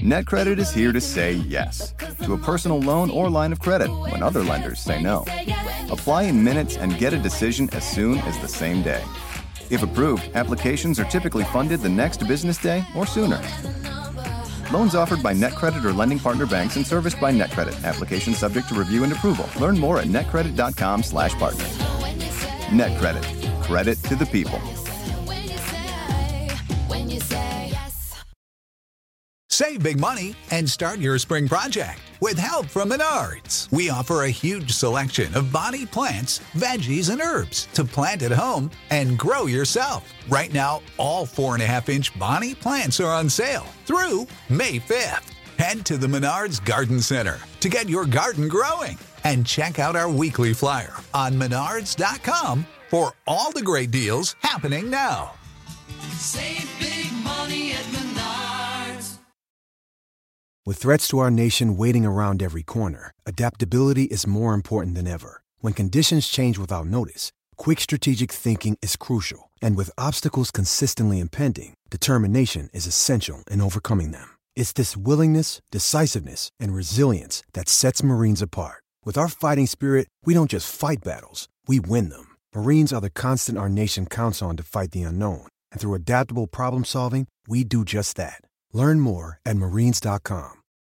NetCredit is here to say yes to a personal loan or line of credit when other lenders say no. Apply in minutes and get a decision as soon as the same day. If approved, applications are typically funded the next business day or sooner. Loans offered by NetCredit or lending partner banks and serviced by NetCredit. Application subject to review and approval. Learn more at netcredit.com/partner. NetCredit. Credit to the people. Save big money and start your spring project with help from Menards. We offer a huge selection of bonnie plants, veggies, and herbs to plant at home and grow yourself. Right now, all 4.5-inch bonnie plants are on sale through May 5th. Head to the Menards Garden Center to get your garden growing and check out our weekly flyer on menards.com for all the great deals happening now. Save big money at Menards. With threats to our nation waiting around every corner, adaptability is more important than ever. When conditions change without notice, quick strategic thinking is crucial. And with obstacles consistently impending, determination is essential in overcoming them. It's this willingness, decisiveness, and resilience that sets Marines apart. With our fighting spirit, we don't just fight battles, we win them. Marines are the constant our nation counts on to fight the unknown. And through adaptable problem solving, we do just that. Learn more at marines.com.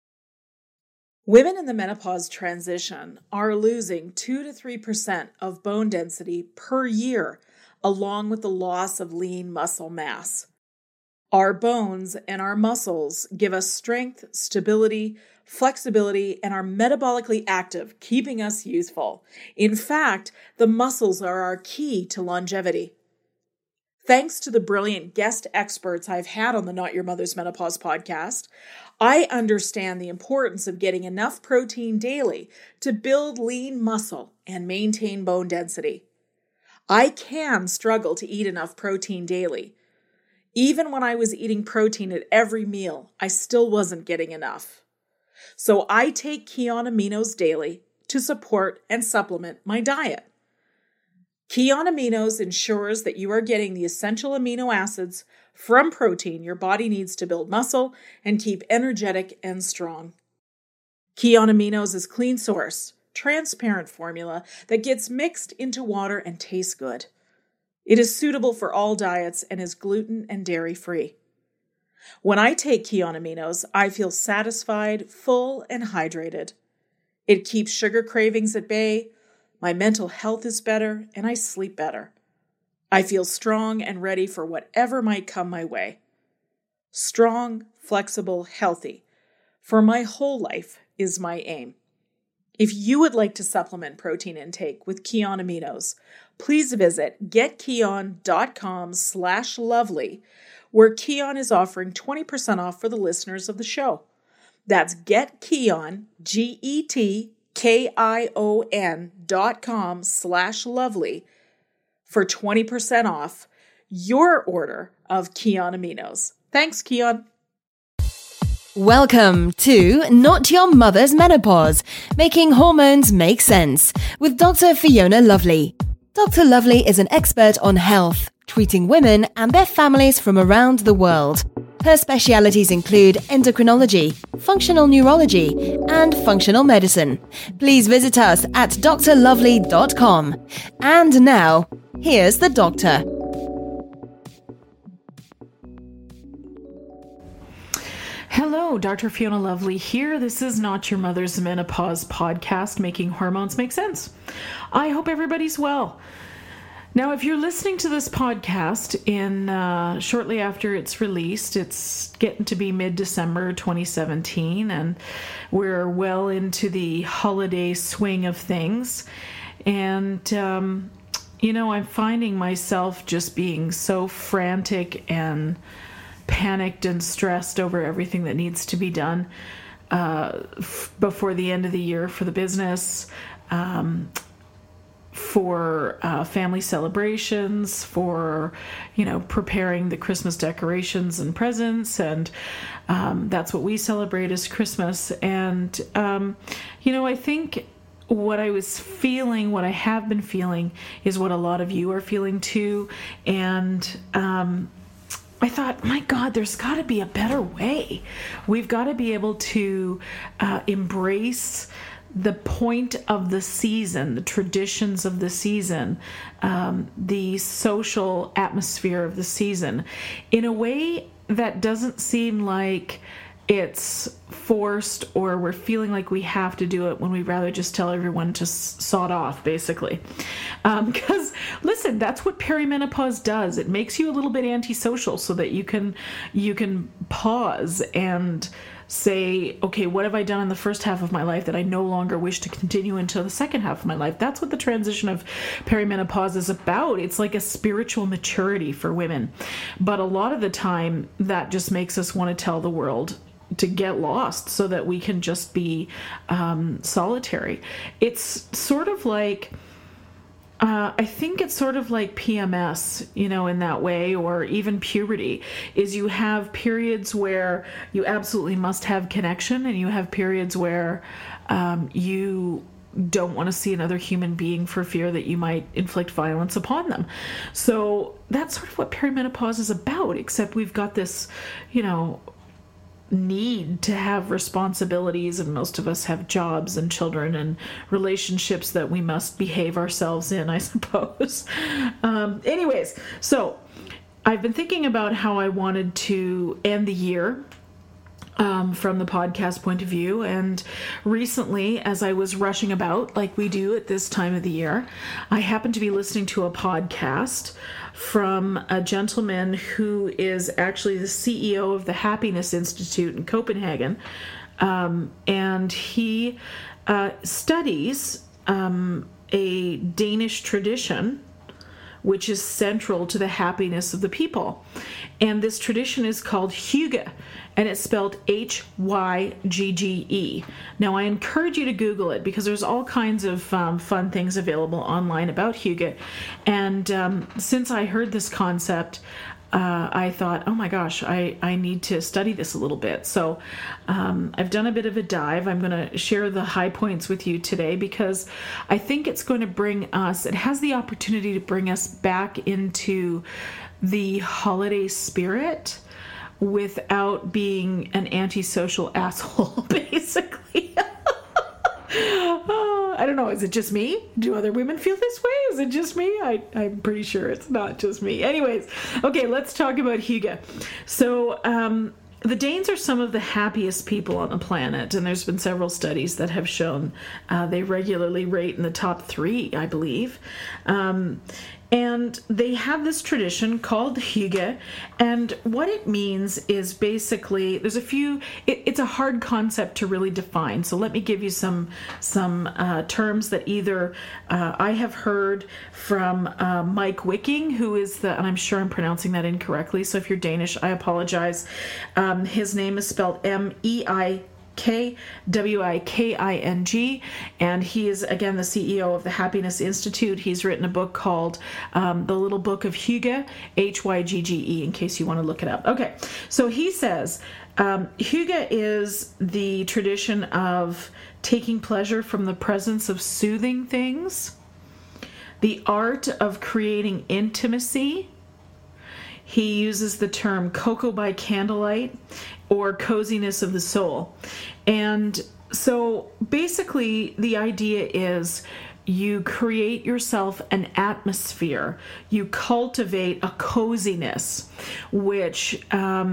Women in the menopause transition are losing 2 to 3% of bone density per year, along with the loss of lean muscle mass. Our bones and our muscles give us strength, stability, flexibility, and are metabolically active, keeping us youthful. In fact, the muscles are our key to longevity. Thanks to the brilliant guest experts I've had on the Not Your Mother's Menopause podcast, I understand the importance of getting enough protein daily to build lean muscle and maintain bone density. I can struggle to eat enough protein daily. Even when I was eating protein at every meal, I still wasn't getting enough. So I take Kion Aminos daily to support and supplement my diet. Kion Aminos ensures that you are getting the essential amino acids from protein your body needs to build muscle and keep energetic and strong. Kion Aminos is clean source, transparent formula that gets mixed into water and tastes good. It is suitable for all diets and is gluten and dairy free. When I take Kion Aminos, I feel satisfied, full, and hydrated. It keeps sugar cravings at bay. My mental health is better, and I sleep better. I feel strong and ready for whatever might come my way. Strong, flexible, healthy. For my whole life is my aim. If you would like to supplement protein intake with Kion Aminos, please visit getkion.com/lovely, where Kion is offering 20% off for the listeners of the show. That's getkion, getkion.com/lovely for 20% off your order of Kion Aminos. Thanks, Kion. Welcome to Not Your Mother's Menopause, Making Hormones Make Sense, with Dr. Fiona Lovely. Dr. Lovely is an expert on health, treating women and their families from around the world. Her specialities include endocrinology, functional neurology, and functional medicine. Please visit us at drlovely.com. And now, here's the doctor. Hello, Dr. Fiona Lovely here. This is Not Your Mother's Menopause podcast, Making Hormones Make Sense. I hope everybody's well. Now, if you're listening to this podcast in shortly after it's released, it's getting to be mid-December 2017, and we're well into the holiday swing of things. And, I'm finding myself just being so frantic and panicked and stressed over everything that needs to be done before the end of the year for the business, for family celebrations, for, preparing the Christmas decorations and presents. And that's what we celebrate as Christmas. And, I think what I was feeling, what I have been feeling, is what a lot of you are feeling too. And I thought, my God, there's got to be a better way. We've got to be able to embrace the point of the season, the traditions of the season, the social atmosphere of the season, in a way that doesn't seem like it's forced or we're feeling like we have to do it when we'd rather just tell everyone to sod off, basically. Because, listen, that's what perimenopause does. It makes you a little bit antisocial so that you can pause and say, okay, what have I done in the first half of my life that I no longer wish to continue into the second half of my life? That's what the transition of perimenopause is about. It's like a spiritual maturity for women. But a lot of the time, that just makes us want to tell the world to get lost so that we can just be solitary. It's sort of like... I think it's sort of like PMS, in that way, or even puberty, is you have periods where you absolutely must have connection, and you have periods where you don't want to see another human being for fear that you might inflict violence upon them. So that's sort of what perimenopause is about, except we've got this, need to have responsibilities, and most of us have jobs and children and relationships that we must behave ourselves in, I suppose. Anyways, so I've been thinking about how I wanted to end the year from the podcast point of view, and recently, as I was rushing about like we do at this time of the year, I happened to be listening to a podcast from a gentleman who is actually the CEO of the Happiness Institute in Copenhagen, and he studies a Danish tradition which is central to the happiness of the people. And this tradition is called hygge, and it's spelled Hygge. Now, I encourage you to Google it because there's all kinds of fun things available online about hygge. And since I heard this concept, I thought, oh my gosh, I need to study this a little bit. So I've done a bit of a dive. I'm going to share the high points with you today because I think it's going to it has the opportunity to bring us back into the holiday spirit without being an antisocial asshole, basically. I don't know. Is it just me? Do other women feel this way? Is it just me? I'm pretty sure it's not just me. Anyways, okay, let's talk about hygge. So, the Danes are some of the happiest people on the planet, and there's been several studies that have shown they regularly rate in the top 3, I believe. And they have this tradition called hygge, and what it means is basically, there's a few, it's a hard concept to really define, so let me give you some terms that either I have heard from Mike Wicking, who is and I'm sure I'm pronouncing that incorrectly, so if you're Danish, I apologize. His name is spelled Meikwing, and he is, again, the CEO of the Happiness Institute. He's written a book called The Little Book of Hygge, Hygge, in case you want to look it up. Okay, so he says, hygge is the tradition of taking pleasure from the presence of soothing things, the art of creating intimacy. He uses the term cocoa by candlelight or coziness of the soul. And so basically the idea is you create yourself an atmosphere. You cultivate a coziness, which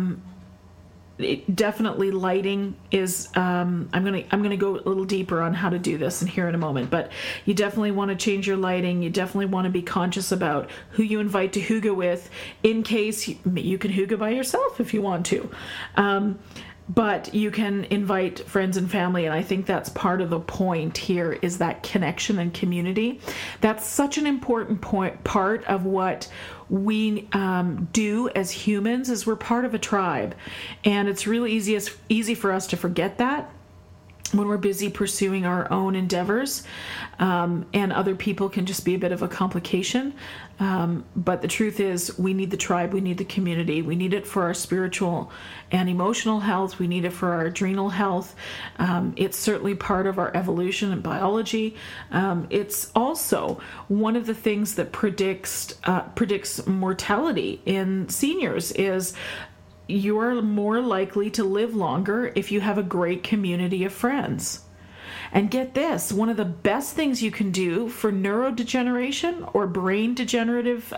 definitely lighting is I'm gonna go a little deeper on how to do this and here in a moment, but you definitely want to change your lighting. You definitely want to be conscious about who you invite to hygge with, in case you can hygge by yourself if you want to, but you can invite friends and family, and I think that's part of the point here, is that connection and community. That's such an important part of what we do as humans, is we're part of a tribe, and it's really easy for us to forget that. when we're busy pursuing our own endeavors, and other people can just be a bit of a complication. But the truth is, we need the tribe, we need the community, we need it for our spiritual and emotional health, we need it for our adrenal health. It's certainly part of our evolution and biology. It's also one of the things that predicts mortality in seniors. Is you're more likely to live longer if you have a great community of friends. And get this, one of the best things you can do for neurodegeneration or brain degenerative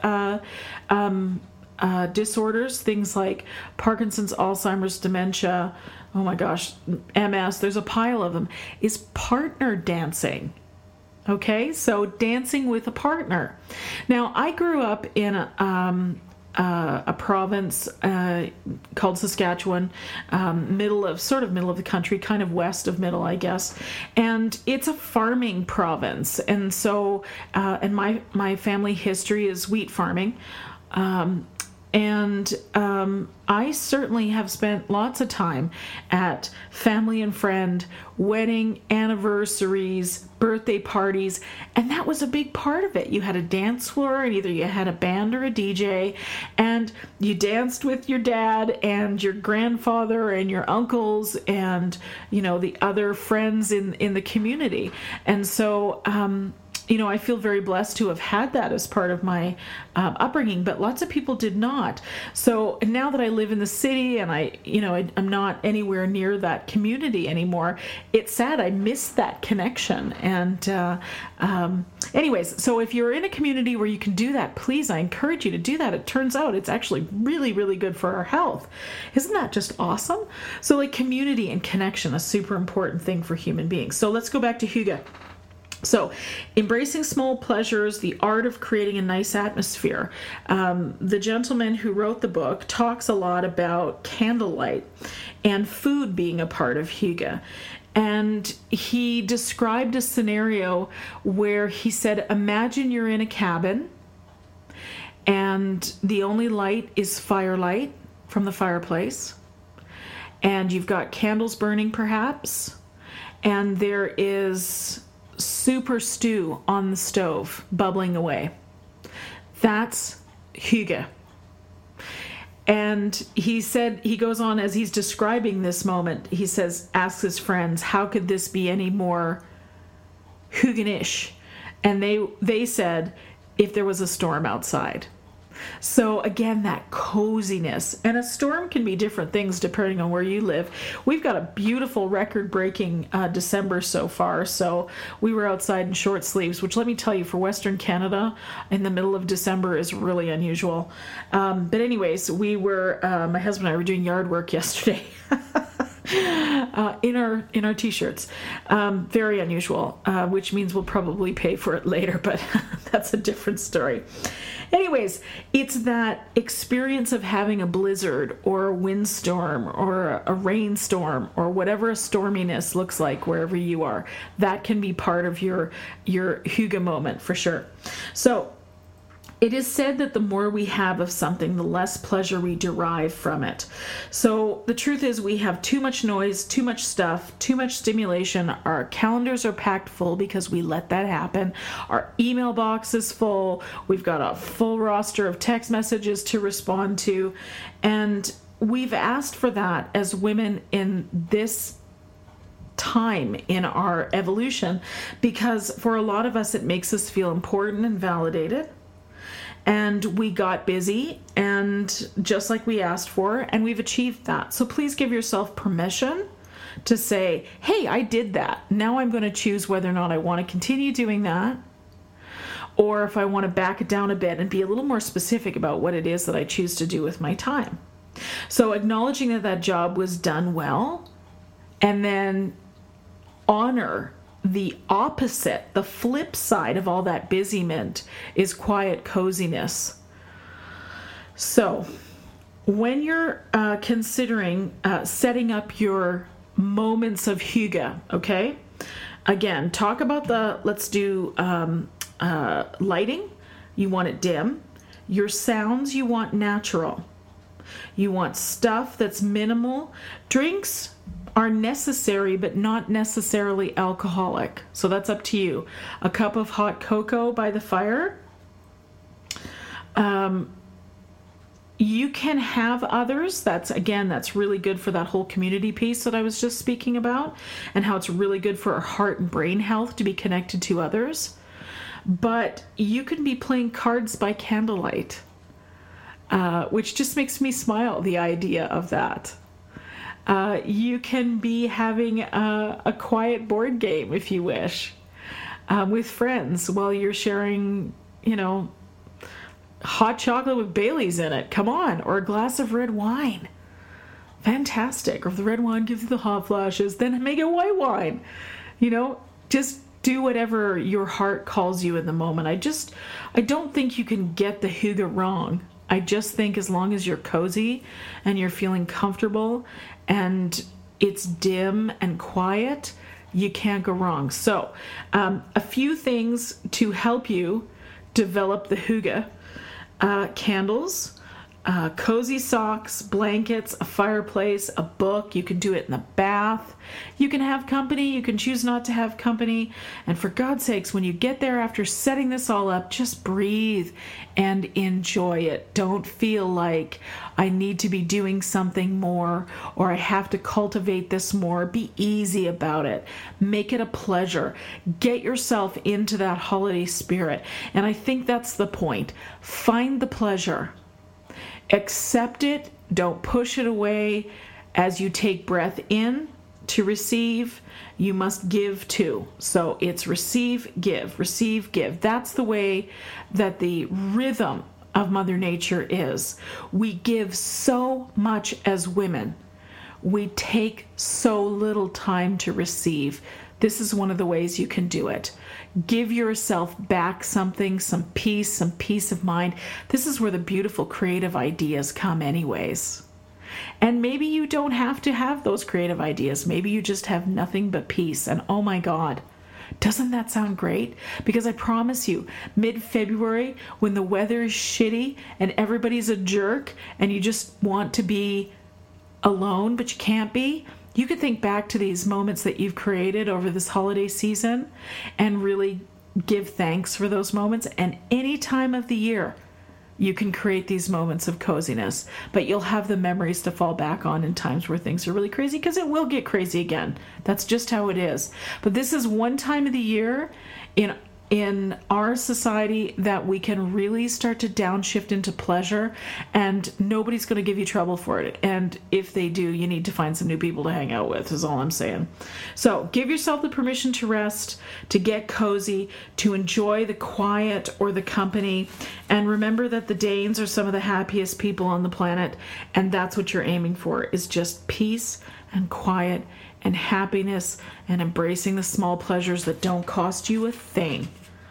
disorders, things like Parkinson's, Alzheimer's, dementia, oh my gosh, MS, there's a pile of them, is partner dancing. Okay, so dancing with a partner. Now, I grew up in a province called Saskatchewan, middle of the country, kind of west of middle, I guess. And it's a farming province. And so, and my family history is wheat farming. I certainly have spent lots of time at family and friend, wedding, anniversaries, birthday parties, and that was a big part of it. You had a dance floor, and either you had a band or a DJ, and you danced with your dad and your grandfather and your uncles and, the other friends in the community. And so, I feel very blessed to have had that as part of my upbringing, but lots of people did not. So now that I live in the city and I'm not anywhere near that community anymore, it's sad. I miss that connection. And anyways, so if you're in a community where you can do that, please, I encourage you to do that. It turns out it's actually really, really good for our health. Isn't that just awesome? So like community and connection, a super important thing for human beings. So let's go back to Hygge. So, embracing small pleasures, the art of creating a nice atmosphere. The gentleman who wrote the book talks a lot about candlelight and food being a part of Hygge. And he described a scenario where he said, imagine you're in a cabin and the only light is firelight from the fireplace. And you've got candles burning perhaps. And there is super stew on the stove bubbling away. That's Hygge. And he said, he goes on as he's describing this moment, he says, asks his friends, how could this be any more Hygge-ish? And they said, if there was a storm outside. So again, that coziness. And a storm can be different things depending on where you live. We've got a beautiful record-breaking December so far. So we were outside in short sleeves, which let me tell you, for Western Canada, in the middle of December is really unusual. But anyways, we were, my husband and I were doing yard work yesterday. In our t-shirts. Very unusual, which means we'll probably pay for it later, but that's a different story. Anyways, it's that experience of having a blizzard or a windstorm or a rainstorm or whatever a storminess looks like wherever you are. That can be part of your Hygge moment for sure. So it is said that the more we have of something, the less pleasure we derive from it. So the truth is we have too much noise, too much stuff, too much stimulation. Our calendars are packed full because we let that happen. Our email box is full. We've got a full roster of text messages to respond to. And we've asked for that as women in this time in our evolution, because for a lot of us, it makes us feel important and validated. And we got busy, and just like we asked for, and we've achieved that. So please give yourself permission to say, hey, I did that. Now I'm going to choose whether or not I want to continue doing that, or if I want to back it down a bit and be a little more specific about what it is that I choose to do with my time. So acknowledging that that job was done well, and then honor the opposite, the flip side of all that busyness is quiet coziness. So when you're considering setting up your moments of Hygge, okay, again, talk about let's do lighting. You want it dim. Your sounds, you want natural. You want stuff that's minimal. Drinks, are necessary, but not necessarily alcoholic. So that's up to you. A cup of hot cocoa by the fire. You can have others. That's really good for that whole community piece that I was just speaking about, and how it's really good for our heart and brain health to be connected to others. But you can be playing cards by candlelight, which just makes me smile, the idea of that. You can be having a quiet board game, if you wish, with friends while you're sharing, hot chocolate with Baileys in it. Come on. Or a glass of red wine. Fantastic. Or if the red wine gives you the hot flashes, then make it white wine. Just do whatever your heart calls you in the moment. I don't think you can get the hygge wrong. I just think as long as you're cozy and you're feeling comfortable and it's dim and quiet, you can't go wrong. So, a few things to help you develop the hygge. Candles, cozy socks, blankets, a fireplace, a book. You can do it in the bath. You can have company. You can choose not to have company. And for God's sakes, when you get there after setting this all up, just breathe and enjoy it. Don't feel like I need to be doing something more or I have to cultivate this more. Be easy about it. Make it a pleasure. Get yourself into that holiday spirit. And I think that's the point. Find the pleasure. Accept it. Don't push it away. As you take breath in to receive, you must give too. So it's receive, give, receive, give. That's the way that the rhythm of Mother Nature is. We give so much as women. We take so little time to receive. This is one of the ways you can do it. Give yourself back something, some peace of mind. This is where the beautiful creative ideas come anyways. And maybe you don't have to have those creative ideas. Maybe you just have nothing but peace. And oh my God, doesn't that sound great? Because I promise you, mid-February, when the weather is shitty and everybody's a jerk and you just want to be alone, but you can't be, you could think back to these moments that you've created over this holiday season and really give thanks for those moments. And any time of the year, you can create these moments of coziness, but you'll have the memories to fall back on in times where things are really crazy, because it will get crazy again. That's just how it is. But this is one time of the year in our society that we can really start to downshift into pleasure, and nobody's going to give you trouble for it. And if they do, you need to find some new people to hang out with, is all I'm saying. So give yourself the permission to rest, to get cozy, to enjoy the quiet or the company. And remember that the Danes are some of the happiest people on the planet, and that's what you're aiming for, is just peace and quiet and happiness and embracing the small pleasures that don't cost you a thing.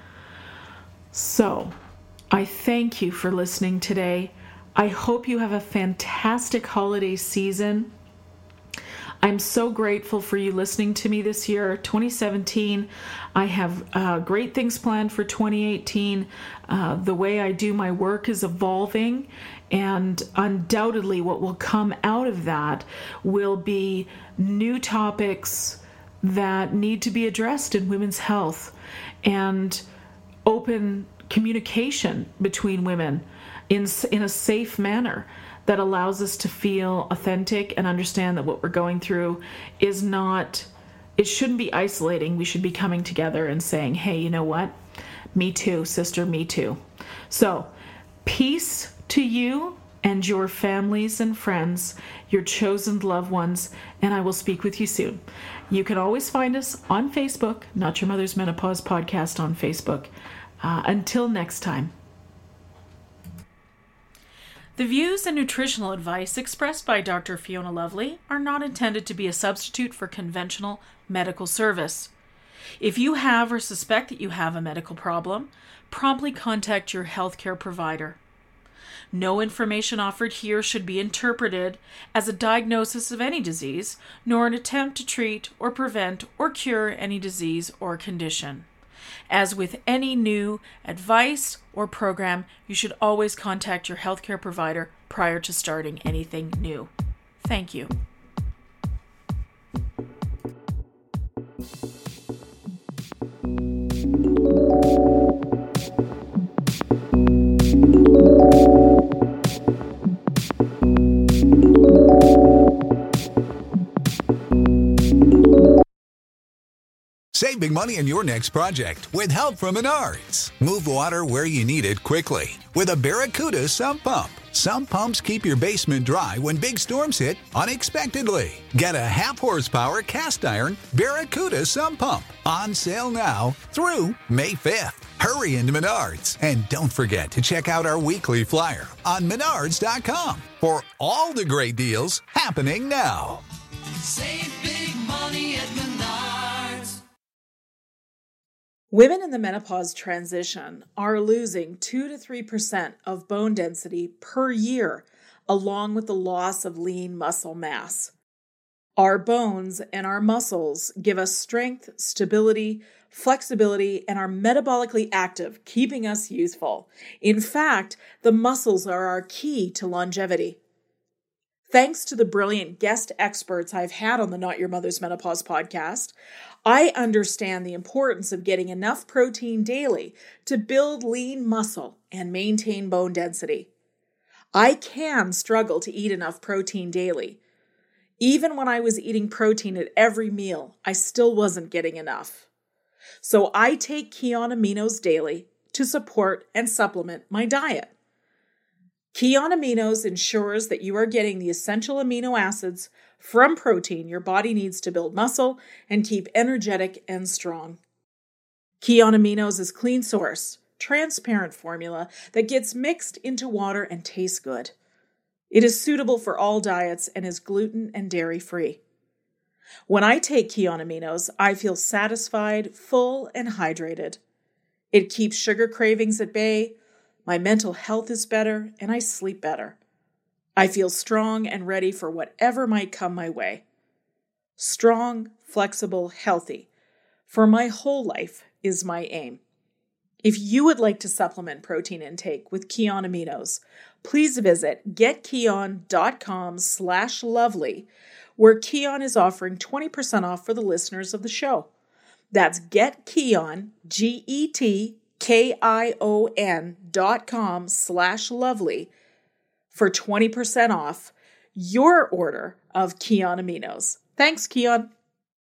So, I thank you for listening today. I hope you have a fantastic holiday season. I'm so grateful for you listening to me this year, 2017. I have great things planned for 2018. The way I do my work is evolving, and undoubtedly what will come out of that will be new topics that need to be addressed in women's health, and open communication between women in a safe manner that allows us to feel authentic and understand that what we're going through is not, it shouldn't be isolating. We should be coming together and saying, hey, you know what? Me too, sister, me too. So, peace to you and your families and friends, your chosen loved ones, and I will speak with you soon. You can always find us on Facebook, Not Your Mother's Menopause Podcast on Facebook. Until next time. The views and nutritional advice expressed by Dr. Fiona Lovely are not intended to be a substitute for conventional medical service. If you have or suspect that you have a medical problem, promptly contact your healthcare provider. No information offered here should be interpreted as a diagnosis of any disease, nor an attempt to treat or prevent or cure any disease or condition. As with any new advice or program, you should always contact your healthcare provider prior to starting anything new. Thank you. Save big money on your next project with help from Menards. Move water where you need it quickly with a Barracuda sump pump. Sump pumps keep your basement dry when big storms hit unexpectedly. Get a half-horsepower cast iron Barracuda sump pump on sale now through May 5th. Hurry into Menards and don't forget to check out our weekly flyer on Menards.com for all the great deals happening now. Save big money at Menards. Women in the menopause transition are losing 2 to 3% of bone density per year, along with the loss of lean muscle mass. Our bones and our muscles give us strength, stability, flexibility, and are metabolically active, keeping us youthful. In fact, the muscles are our key to longevity. Thanks to the brilliant guest experts I've had on the Not Your Mother's Menopause podcast, I understand the importance of getting enough protein daily to build lean muscle and maintain bone density. I can struggle to eat enough protein daily. Even when I was eating protein at every meal, I still wasn't getting enough. So I take Kion Aminos daily to support and supplement my diet. Kion Aminos ensures that you are getting the essential amino acids from protein your body needs to build muscle and keep energetic and strong. Kion Aminos is clean source, transparent formula that gets mixed into water and tastes good. It is suitable for all diets and is gluten and dairy free. When I take Kion Aminos, I feel satisfied, full, and hydrated. It keeps sugar cravings at bay. My mental health is better, and I sleep better. I feel strong and ready for whatever might come my way. Strong, flexible, healthy. For my whole life is my aim. If you would like to supplement protein intake with Kion Aminos, please visit getkion.com/lovely, where Kion is offering 20% off for the listeners of the show. That's getkion, GetKion.com/lovely for 20% off your order of Kion Aminos. Thanks, Kion.